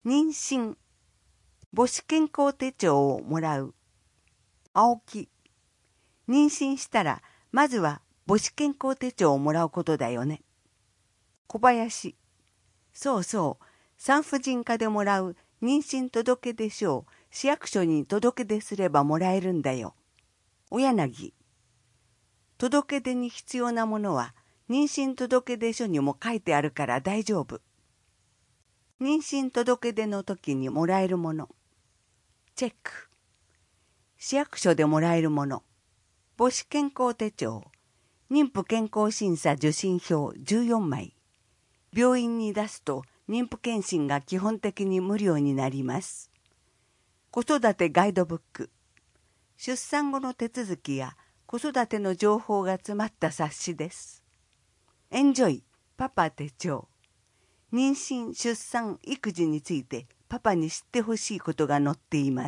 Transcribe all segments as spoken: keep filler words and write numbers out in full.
妊娠、母子健康手帳をもらう。青木、妊娠したらまずは母子健康手帳をもらうことだよね。小林、そうそう、産婦人科でもらう妊娠届出書を市役所に届け出すればもらえるんだよ。小柳、届け出に必要なものは妊娠届出書にも書いてあるから大丈夫。妊娠届出の時にもらえるもの。チェック。市役所でもらえるもの。母子健康手帳、妊婦健康審査受診票じゅうよんまい。病院に出すと妊婦健診が基本的に無料になります。子育てガイドブック。出産後の手続きや子育ての情報が詰まった冊子です。エンジョイパパ手帳。妊娠、出産、育児についてパパに知ってほしいことが載っています。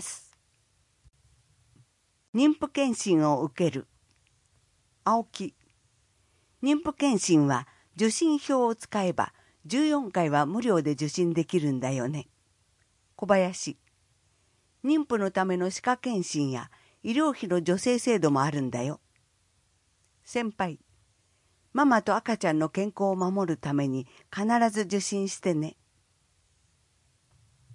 妊婦健診を受ける。青木、妊婦健診は受診票を使えばじゅうよんかいは無料で受診できるんだよね。小林、妊婦のための歯科健診や医療費の助成制度もあるんだよ。先輩、ママと赤ちゃんの健康を守るために必ず受診してね。